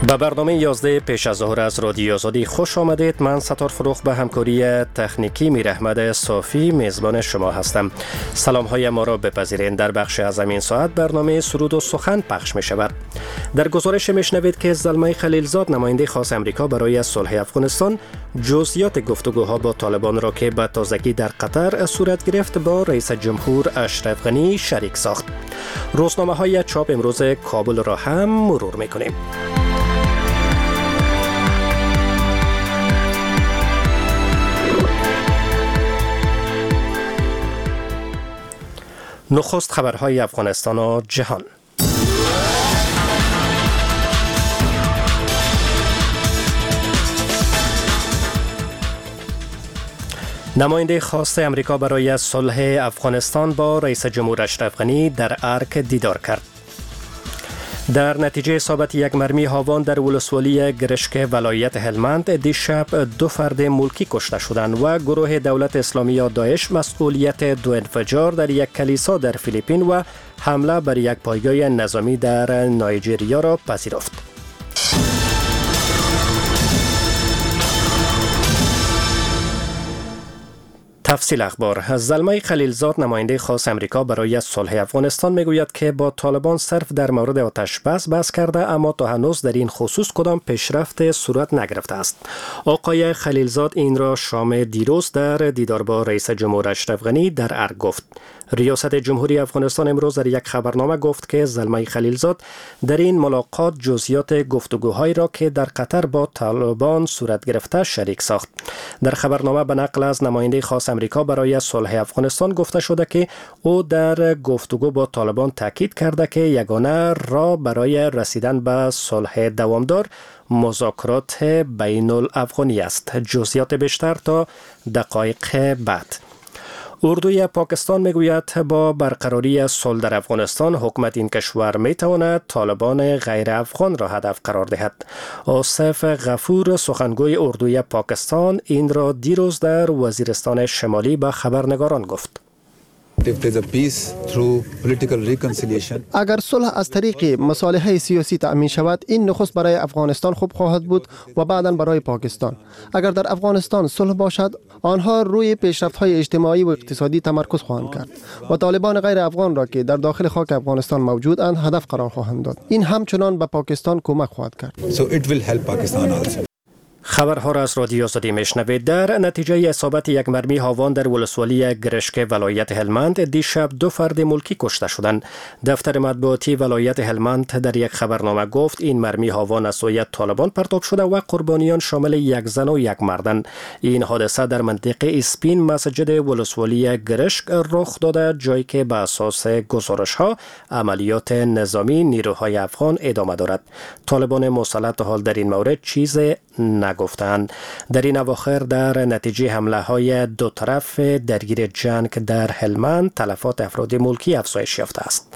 به برنامه 11 پیش از ظهر از رادیو آزادی خوش آمدید. من ستار فروخ به همکاری تکنیکی میرحمد صافی میزبان شما هستم. سلام های ما را بپذیرین. در بخش از این ساعت برنامه سرود و سخن پخش می شود. در گزارش میشنوید که زلمه خلیلزاد نماینده خاص امریکا برای صلح افغانستان جزئیات گفتگوها با طالبان را که به تازگی در قطر صورت گرفت با رئیس جمهور اشرف غنی شریک ساخت. روزنامه های چاپ امروز کابل را هم مرور میکنیم. نخست خبرهای افغانستان و جهان. نماینده خاص امریکا برای صلح افغانستان با رئیس جمهور اشرف غنی در ارک دیدار کرد. در نتیجه اصابت یک مرمی هاوان در ولسوالی گرشک ولایت هلمند دیشب 2 فرد ملکی کشته شدند و گروه دولت اسلامی یا داعش مسئولیت 2 انفجار در یک کلیسا در فیلیپین و حمله بر یک پایگاه نظامی در نایجریا را پذیرفت. تفصیل اخبار. زلمه خلیلزاد نماینده خاص امریکا برای صلح افغانستان میگوید که با طالبان صرف در مورد آتش بس کرده، اما تا هنوز در این خصوص کدام پیشرفت صورت نگرفته است. آقای خلیلزاد این را شام دیروز در دیدار با رئیس جمهور اشرف غنی در ارگ گفت. ریاست جمهوری افغانستان امروز در یک خبرنامه گفت که زلمه خلیلزاد در این ملاقات جزئیات گفتگوهایی را که در قطر با طالبان صورت گرفته شریک ساخت. در خبرنامه به نقل از نماینده خاص امریکا برای صلح افغانستان گفته شده که او در گفتگو با طالبان تاکید کرده که یگانه راه برای رسیدن به صلح دوامدار مذاکرات بین الافغانی است. جزئیات بیشتر تا دقایق بعد. اردوی پاکستان میگوید با برقراری صلح در افغانستان حکومت این کشور میتواند طالبان غیر افغان را هدف قرار دهد. آصف غفور سخنگوی اردوی پاکستان این را دیروز در وزیرستان شمالی به خبرنگاران گفت. اگر صلح از طریق مصالحه سیاسی تأمین شود، این نخست برای افغانستان خوب خواهد بود و بعداً برای پاکستان. اگر در افغانستان صلح باشد، آنها روی پیشرفت‌های اجتماعی و اقتصادی تمرکز خواهند کرد و طالبان غیر افغان را که در داخل خاک افغانستان موجودند هدف قرار خواهند داد. این همچنان به پاکستان کمک خواهد کرد. خبرها را از رادیو آزادی میشنوید. در نتیجه اصابت یک مرمی هاوان در ولسوالی گرشک ولایت هلمند دیشب 2 فرد ملکی کشته شدند. دفتر مطبوعاتی ولایت هلمند در یک خبرنامه گفت این مرمی هاوان از سوی طالبان پرتاب شده و قربانیان شامل یک زن و یک مردند. این حادثه در منطقه اسپین مسجد ولسوالی گرشک رخ داده، جایی که به اساس گزارش‌ها عملیات نظامی نیروهای افغان ادامه دارد. طالبان مسلط حال در این مورد چیز نگفتند. در این اواخر در نتیجه حمله های 2 طرف درگیر جنگ در هلمند تلفات افراد ملکی افزایش یافته است.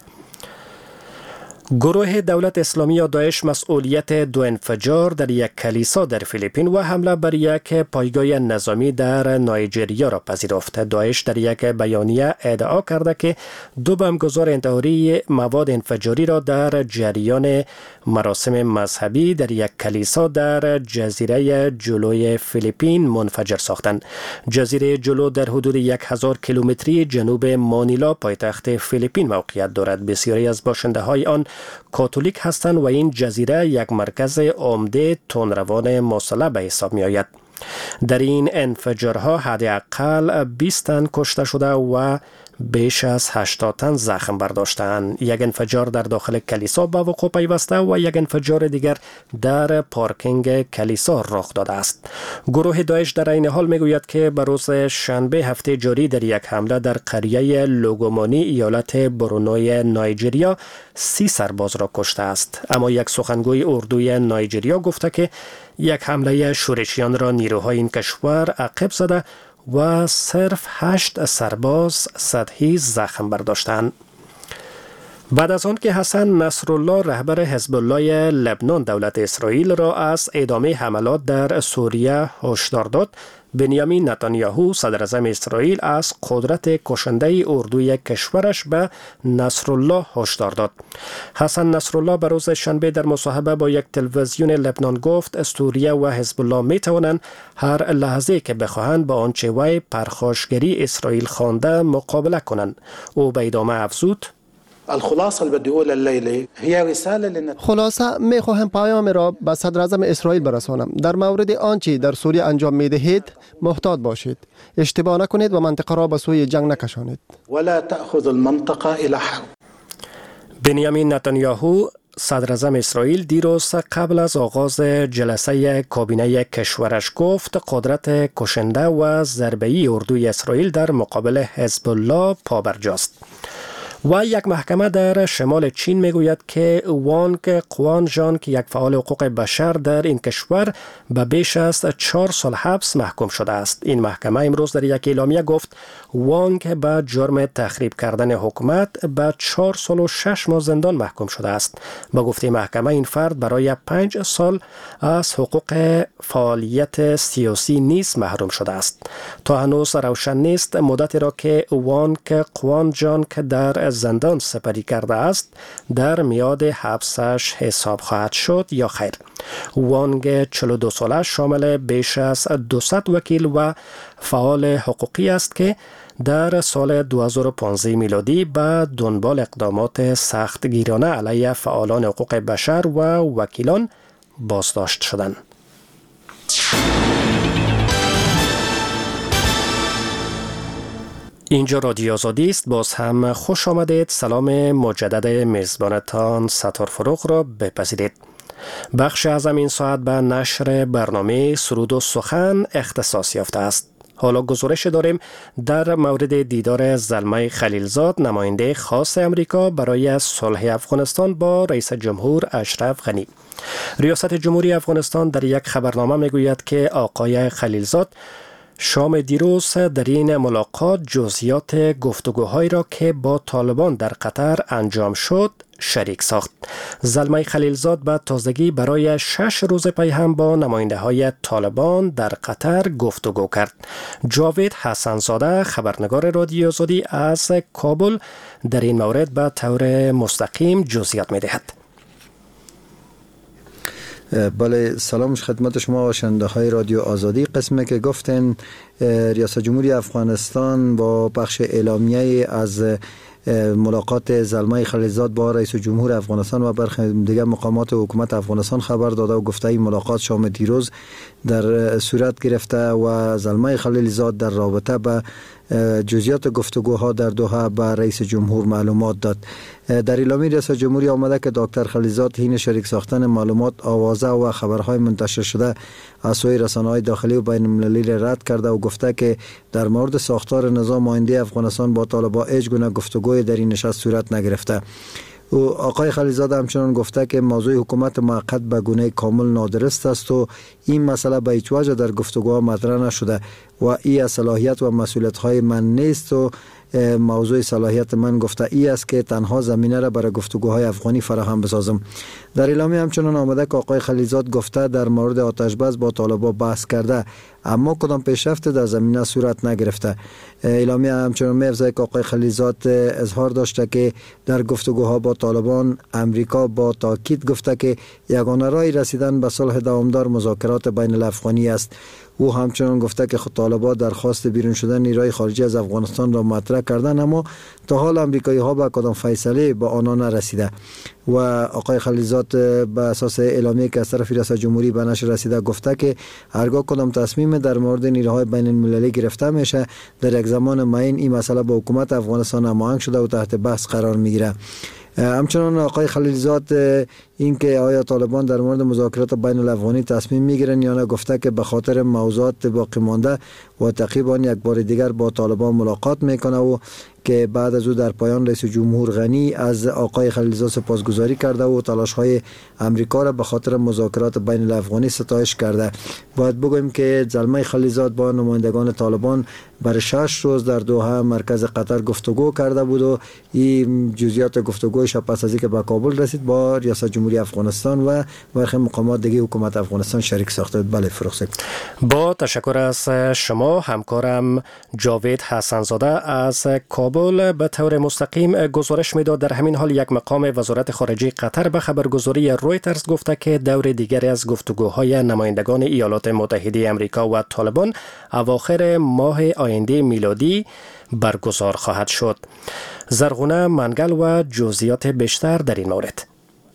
گروه دولت اسلامی یا داعش مسئولیت 2 انفجار در یک کلیسا در فیلیپین و حمله بر یک پایگاه نظامی در نایجریا را پذیرفت. داعش در یک بیانیه ادعا کرده که 2 بمبگذار انتحاری مواد انفجاری را در جریان مراسم مذهبی در یک کلیسا در جزیره جلوی فیلیپین منفجر ساختند. جزیره جلو در حدود 1000 کیلومتری جنوب مانیلا پایتخت فیلیپین موقعیت دارد. بسیاری از باشنده های آن کاتولیک هستند و این جزیره یک مرکز عمده تندروان مسلح به حساب می آید. در این انفجارها حداقل 20 تن کشته شده و بیش از 80 تن زخم برداشتند. یک انفجار در داخل کلیسا به وقوع پیوسته و یک انفجار دیگر در پارکینگ کلیسا رخ داده است. گروه داعش در این حال میگوید که به روز شنبه هفته جاری در یک حمله در قریه لوگومانی ایالت برونوی نایجریا 30 سرباز را کشته است. اما یک سخنگوی اردوی نایجریا گفته که یک حمله شورشیان را نیروهای این کشور عقب زده و صرف 8 سرباز سطحی زخم برداشتند. بعد از آن که حسن نصرالله رهبر حزب الله لبنان دولت اسرائیل را از ادامه حملات در سوریه هشدار داد، بنیامین نتانیاهو صدر اعظم اسرائیل از قدرت کشنده اردوی کشورش به نصرالله هشدار داد. حسن نصرالله به روز شنبه در مصاحبه با یک تلویزیون لبنان گفت سوریه و حزب الله می توانند هر لحظه که بخواهند با آنچه وی پرخاشگری اسرائیل خوانده مقابله کنند. او به ادامه افزود: خلاصه می خواهم پیام را به صدر اعظم اسرائیل برسانم. در مورد آنچه در سوریه انجام می دهید محتاط باشید. اشتباه نکنید و منطقه را به سوی جنگ نکشانید. ولا تأخذ المنطقه الى حرب. بنیامین نتانیاهو صدر اعظم اسرائیل دیروز قبل از آغاز جلسه کابینه کشورش گفت قدرت کشنده و ضربه‌ای اردوی اسرائیل در مقابل حزب الله پابرجاست. و یک محکمه در شمال چین میگوید که وانگ قوانجان که یک فعال حقوق بشر در این کشور به بیش از 4 سال حبس محکوم شده است. این محکمه امروز در یک اعلامیه گفت وانگ به جرم تخریب کردن حکومت به 4 سال و 6 ماه زندان محکوم شده است. با گفته محکمه این فرد برای 5 سال از حقوق فعالیت سیاسی نیز محروم شده است. تا هنوز روشن نیست مدتی را که وانگ قوانجان که در زندان سپری کرده است در میاد حبسش حساب خواهد شد یا خیر. وانگ 42 ساله شامل بیش از 200 وکیل و فعال حقوقی است که در سال 2015 میلادی به دنبال اقدامات سختگیرانه علیه فعالان حقوق بشر و وکیلان بازداشت شدند. اینجا رادیو آزادی است. باز هم خوش آمدید. سلام مجدد میزبانتان ستار فروغ را بپذیرید. بخش از این ساعت به نشر برنامه سرود و سخن اختصاص یافته است. حالا گزارش داریم در مورد دیدار زلمه خلیلزاد نماینده خاص امریکا برای صلح افغانستان با رئیس جمهور اشرف غنی. ریاست جمهوری افغانستان در یک خبرنامه میگوید که آقای خلیلزاد شام دیروز در این ملاقات جزئیات گفتگوهایی را که با طالبان در قطر انجام شد شریک ساخت. زلمه خلیلزاد به تازگی برای 6 روز پی هم با نماینده های طالبان در قطر گفتگو کرد. جاوید حسن زاده خبرنگار رادیو آزادی از کابل در این مورد به طور مستقیم جزئیات می دهد. بله، سلام خدمت شما و شنونده های رادیو آزادی. قسمی که گفتن ریاست جمهوری افغانستان با بخش اعلامیه از ملاقات زلمه خلیلزاد با رئیس جمهور افغانستان و برخی دیگر مقامات حکومت افغانستان خبر داده و گفته این ملاقات شام دیروز در صورت گرفته و زلمه خلیلزاد در رابطه به جزئیات گفتگوها در دوحه به رئیس جمهور معلومات داد. در اعلامیه رئیس جمهوری آمده که دکتر خلیلزاد حین شریک ساختن معلومات آوازه و خبرهای منتشر شده از سوی رسانه‌های داخلی و بین المللی رد کرده و گفته که در مورد ساختار نظام آینده افغانستان با طالبان هیچ گونه گفتگوی در این نشست صورت نگرفته. و آقای خلیلزاد همچنان گفته که موضوع حکومت موقت به گونه کامل نادرست است و این مسئله به هیچ وجه در گفتگوها مطرح نشده و این صلاحیت و مسئولیت‌های من نیست و موضوع صلاحیت من گفته ای است که تنها زمینه را برای گفتگوهای افغانی فراهم بسازم. در اعلامیه همچنان آمده که آقای خلیلزاد گفته در مورد آتش بس با طالبان بحث کرده اما کدام پیشرفت در زمینه صورت نگرفته. اعلامیه همچنان می‌افزاید که آقای خلیلزاد اظهار داشته که در گفتگوها با طالبان امریکا با تاکید گفته که یگانه راه رسیدن به صلح دوامدار مذاکرات بین الافغانی است. او همچنان گفته که طالبان درخواست بیرون شدن نیروهای خارجی از افغانستان را مطرح کردند اما تا حال امریکایی‌ها به کدام فیصله با آنها نرسیده. و آقای خلیلزاد به اساس اعلامیه که از طرف ریاست جمهوری به نشر رسیده گفته که هرگاه کدام تصمیم در مورد نیروهای بین المللی گرفته میشه در یک زمان معین این مسئله با حکومت افغانستان هماهنگ شده و تحت بحث قرار میگیره. همچنان آقای خلیلزاد این که آیا طالبان در مورد مذاکرات بین الافغانی تصمیم میگیرن یا نه گفته که به خاطر موضوعات باقی مانده و تعقیب آن یک بار دیگر با طالبان ملاقات میکنه و که بعد از او در پایان رئیس جمهور غنی از آقای خلیلزاد سپاسگزاری کرده و تلاش‌های امریکا را به خاطر مذاکرات بین الافغانی ستایش کرده. باید بگوییم که زلمه خلیلزاد با نمایندگان طالبان برای 6 روز در دوحه مرکز قطر گفتگو کرده بود و این جزئیات گفتگوش پس از اینکه به کابل رسید با ریاست جمهوری افغانستان و برخی مقامات دیگه حکومت افغانستان شریک ساخته بود. بله فروخ. با تشکر از شما همکارم جاوید حسنزاده از کابل به طور مستقیم گزارش میداد. در همین حال یک مقام وزارت خارجه قطر به خبرگزاری رویترز گفته که دور دیگری از گفتگوهای نمایندگان ایالات متحده آمریکا و طالبان اواخر ماه آینده میلادی برگزار خواهد شد. زرغونه منگل و جزئیات بیشتر در این مورد.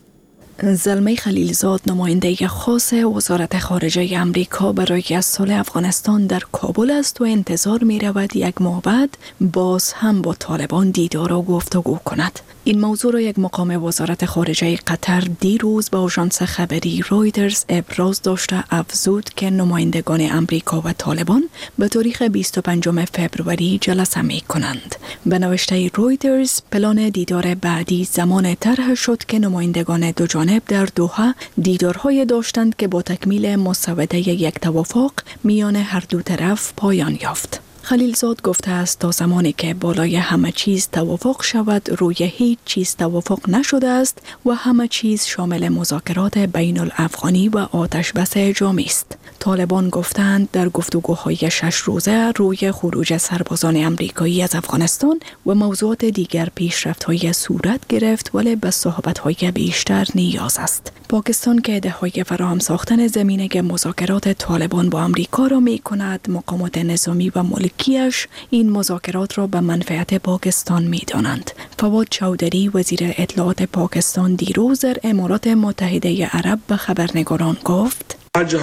زلمه خلیلزاد نماینده خاص وزارت خارجه امریکا برای صلح افغانستان در کابل است و انتظار می رود یک ماه بعد باز هم با طالبان دیدار و گفتگو کند. این موضوع را یک مقام وزارت خارجه قطر دیروز به آژانس خبری رویترز ابراز داشته افزود که نمایندگان امریکا و طالبان به تاریخ 25 فوریه جلسه می کنند. به نوشته رویترز پلان دیدار بعدی زمان طرح شد که نمایندگان دو جانب در دوحه دیدارهای داشتند که با تکمیل مسوده یک توافق میان هر دو طرف پایان یافت. خلیلزاد گفته است تا زمانی که بالای همه چیز توافق شود روی هیچ چیز توافق نشده است و همه چیز شامل مذاکرات بین الافغانی و آتش بس جامع است. طالبان گفتند در گفتگوهای 6 روزه روی خروج سربازان امریکایی از افغانستان و موضوعات دیگر پیشرفت‌های صورت گرفت ولی به صحبت‌های بیشتر نیاز است. پاکستان که ایده‌های فراهم ساختن زمینه مذاکرات طالبان با امریکا را می‌کند، مقامات نظامی و ملکیش این مذاکرات را به منفعت پاکستان می‌دانند. فواد چودری وزیر اطلاعات پاکستان دیروز در امارات متحده عرب به خبرنگاران گفت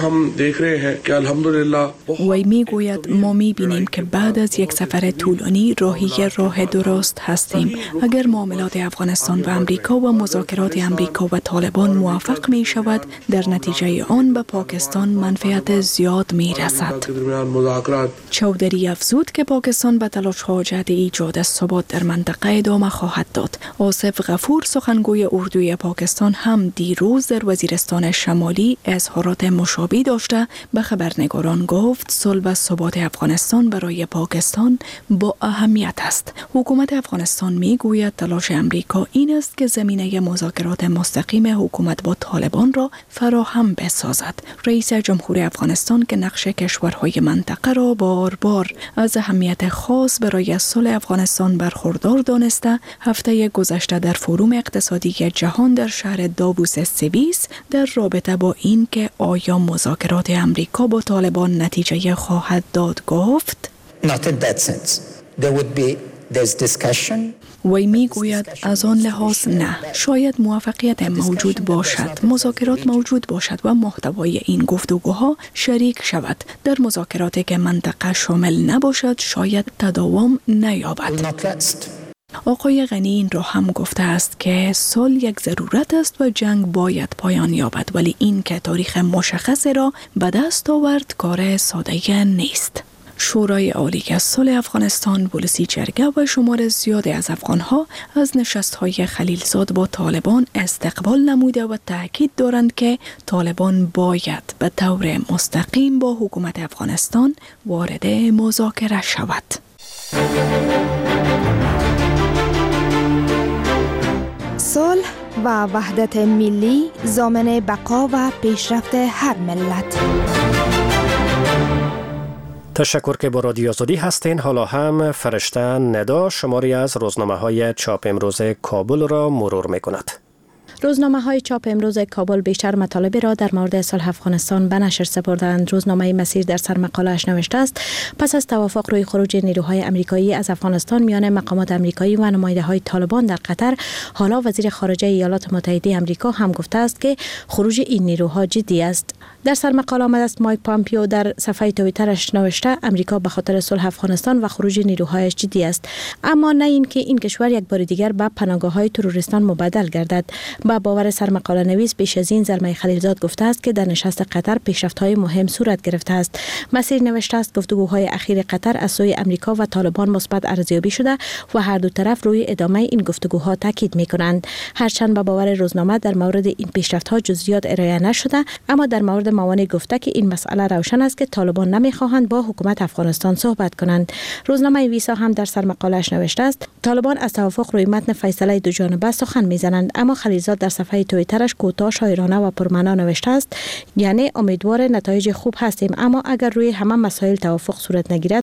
وی میگوید ما میبینیم که بعد از یک سفر طولانی راهی راه درست هستیم. اگر معاملات افغانستان و امریکا و مذاکرات امریکا و طالبان موفق می شود، در نتیجه آن به پاکستان منفعت زیاد می رسد. چودری افزود که پاکستان به تلاش‌ها جهت ایجاد ثبات در منطقه ادامه خواهد داد. آصف غفور سخنگوی اردوی پاکستان هم دیروز در وزیرستان شمالی اظهارات مشابه داشته به خبرنگاران گفت صلح و ثبات افغانستان برای پاکستان با اهمیت است. حکومت افغانستان میگوید تلاش امریکا این است که زمینه مذاکرات مستقیم حکومت با طالبان را فراهم بسازد. رئیس جمهور افغانستان که نقش کشورهای منطقه را بار بار از اهمیت خاص برای صلح افغانستان برخوردار دانسته، هفته گذشته در فروم اقتصادی جهان در شهر داووس سوئیس در رابطه با این که آیا مذاکرات امریکا با طالبان نتیجه خواهد داد گفت وی میگوید از آن لحاظ نه. شاید موفقیت موجود باشد، مذاکرات موجود باشد و محتوای این گفتگوها شریک شود. در مذاکراتی که منطقه شامل نباشد شاید تداوم نیابد. آقای غنی این را هم گفته است که صلح یک ضرورت است و جنگ باید پایان یابد، ولی این که تاریخ مشخص را به دست آورد کار ساده نیست. شورای عالی صلح افغانستان، پلیسی جرگه و شمار زیادی از افغانها از نشست‌های خلیلزاد با طالبان استقبال نموده و تاکید دارند که طالبان باید به طور مستقیم با حکومت افغانستان وارد مذاکره شود. صلح و وحدت ملی ضامن بقا و پیشرفت هر ملت. تشکر که با رادیو آزادی هستین. حالا هم فرشته ندا شماری از روزنامه‌های چاپ امروز کابل را مرور می‌کند. روزنامه‌های چاپ امروز کابل بیشتر مطالب را در مورد صلح افغانستان به نشر سپردند. روزنامه مسیر در سرمقاله‌اش نوشته است پس از توافق روی خروج نیروهای آمریکایی از افغانستان میان مقامات آمریکایی و نماینده‌های طالبان در قطر، حالا وزیر خارجه ایالات متحده آمریکا هم گفته است که خروج این نیروها جدی است. در سرمقاله آمده است مایک پامپیو در صفحه توییترش نوشته آمریکا به خاطر صلح افغانستان و خروج نیروهایش جدی است، اما نه اینکه این کشور یک بار دیگر به پناهگاه‌های تروریستان مبدل گردد. با باور سرمقاله نویس پیش از این زلمه خلیلزاد گفته است که در نشست قطر پیشرفت‌های مهم صورت گرفته است. مسیر نوشته است گفتگوهای اخیر قطر از سوی امریکا و طالبان مثبت ارزیابی شده و هر دو طرف روی ادامه این گفتگوها تاکید می‌کنند. هرچند با باور روزنامه در مورد این پیشرفت‌ها جزئیات ارائه نشده، اما در مورد موانع گفته که این مسئله روشن است که طالبان نمی‌خواهند با حکومت افغانستان صحبت کنند. روزنامه ویسا هم در سرمقاله‌اش نوشته است طالبان از توافق روی متن فیصله دو جانبه سخن می‌زنند، اما خلیلزاد در صفحه توییترش کوتاه شاعرانه و پرمعنا نوشته است یعنی امیدوار نتایج خوب هستیم، اما اگر روی همه مسائل توافق صورت نگیرد